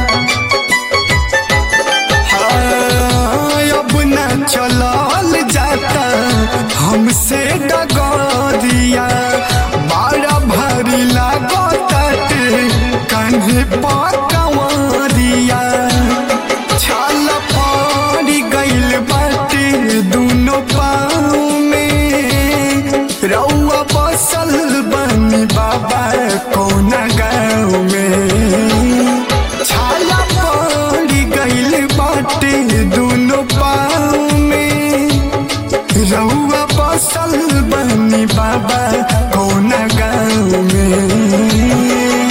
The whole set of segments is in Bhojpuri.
अब न चलल जाता हमसे डगरिया, बड़ा भारी लागत कान्हे पर कंवरिया। छाल पड़ गइल बाटे दोनों पाँव में, रउआ बसल बनी बाबा कौना गाँव में। छाल पड़ गइल बाटे दोनों पाँव में, रउआ बसल बनी बाबा कौना गाँव में।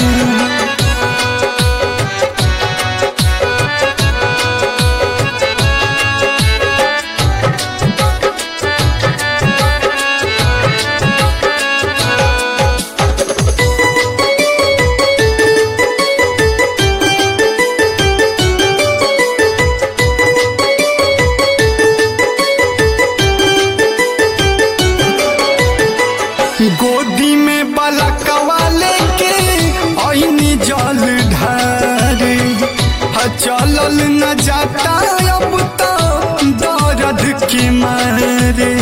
गोदी में बलकवा लेके आईनी जल ढारे, चलल न जाता अब तो दर्द के मारे।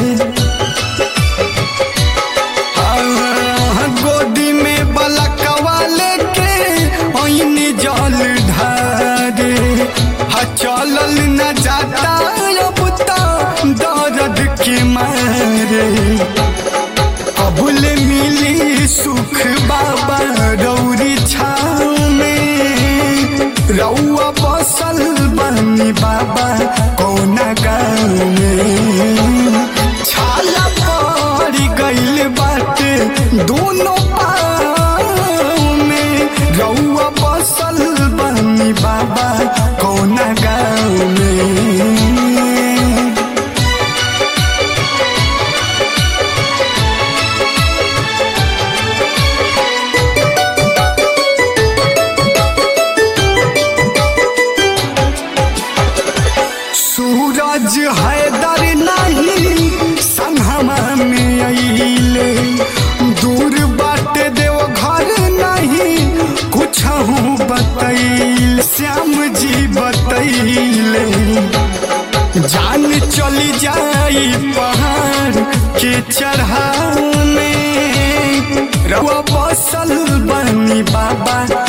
गोदी में बलकवा लेके आईनी जल ढारे, चलल न जाता अब तो दर्द के मारे। अबुले मिली सुख बाबा रौरी छाँव में, रउआ बसल बनी बाबा कौना गाँव में। छाला पड़ गइल बाटे दोनों पाँव में, रउआ बसल बनी बाबा कौना गाँव में। सूरज हैदर नहीं संगमा में अइले, दूर बाटे देव घर नहीं कुछ बतैल। श्याम जी बतैले जान चली जाई पहाड़ के चढ़ाव में, रउआ बसल बनी बाबा